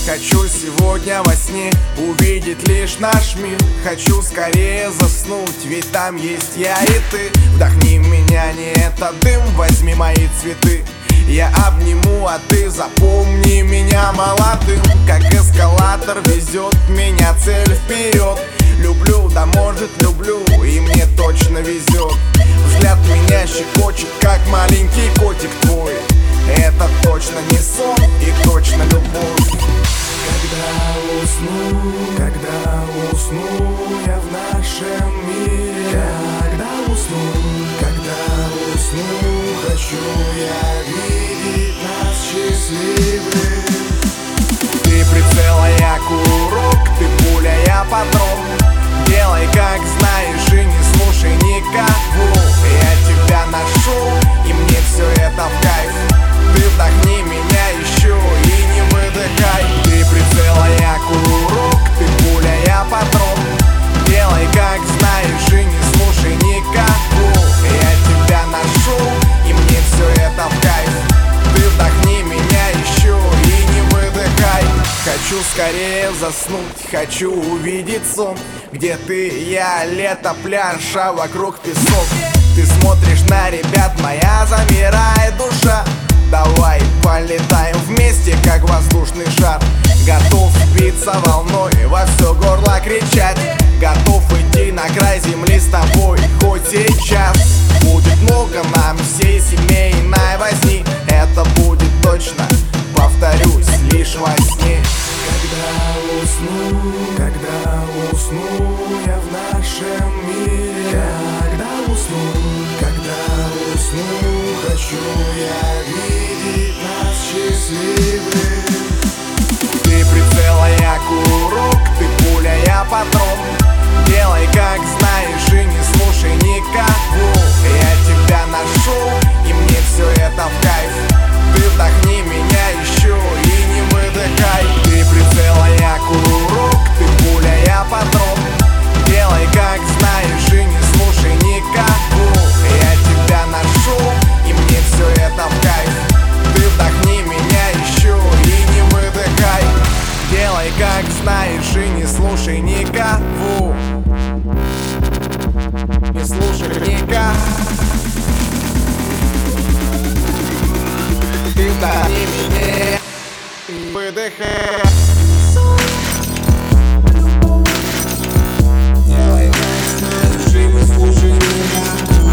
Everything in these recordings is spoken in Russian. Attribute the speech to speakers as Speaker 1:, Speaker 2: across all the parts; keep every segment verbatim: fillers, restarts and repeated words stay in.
Speaker 1: Хочу сегодня во сне увидеть лишь наш мир. Хочу скорее заснуть, ведь там есть я и ты. Вдохни меня, не этот дым, возьми мои цветы. Я обниму, а ты запомни меня молодым. Как эскалатор везет меня цель вперед. Люблю, да может люблю, и мне точно везет. Взгляд меня щекочет, как маленький котик твой. Это точно не сон и точно любовь.
Speaker 2: Когда усну, когда усну я в нашем мире. Когда усну, когда усну, хочу я видеть нас счастливых.
Speaker 1: Ты прицела, я курок, ты пуля, я патрон. Делай как знаешь и не слушай никого. Я тебя нашел, и мне все это в кайф. Ты вдохни меня еще и не выдыхай. Ты прицела, я курок, ты пуля, я патрон. Делай как знаешь и не слушай никого. Я тебя нашел, и мне все это в кайф. Ты вдохни меня еще и не выдыхай. Хочу скорее заснуть, хочу увидеть сон, где ты, я, лето, пляж, а вокруг песок. Ты смотришь на ребят, моя замирает душа. Давай полетаем вместе, как воздушный шар. Готов биться волной, во все горло кричать. Готов идти на край земли с тобой хоть сейчас. Будет много нам всей семейной возни. Это будет точно, повторюсь, лишь во сне.
Speaker 2: Когда усну, когда усну я в нашем мире. Когда усну, когда усну, хочу я видеть нас счастливых.
Speaker 1: Ты прицела, я курок, ты пуля, я патрон. Делай как знаешь и не слушай никого. Я тебя нашел, и мне все это в кайф. Ты вдохни меня еще и не выдыхай. Ты прицела, я курок, ты пуля, я патрон. Делай как знаешь и не слушай никого. Я тебя нашел, и мне все это в кайф. Ты вдохни меня еще и не выдыхай. Делай как знаешь и не слушай никого. Не слушай никого. Ты вдохни меня и выдыхай. Делай как знаешь и не слушай никого.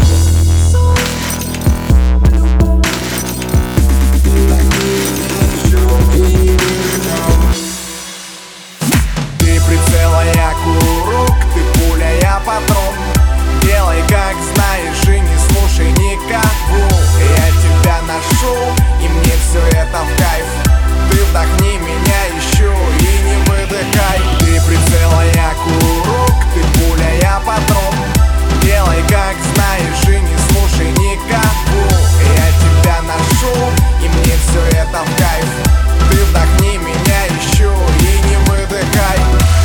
Speaker 1: Я курок, ты пуля, я патрон. Делай как знаешь и не слушай никого. Я тебя нашел, и мне все это в кайф. Ты вдохни меня еще и не выдыхай. Ты прицела, я курок, ты пуля, я патрон. Делай как знаешь и не слушай никого. Я тебя нашел, и мне все это в кайф. Ты вдохни меня еще и не выдыхай.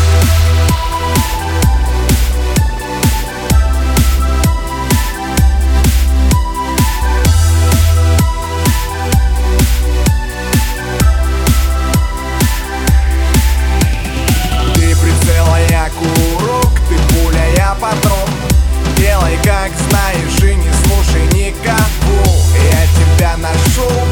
Speaker 1: Патрон. Делай как знаешь и не слушай никого. Я тебя нашел,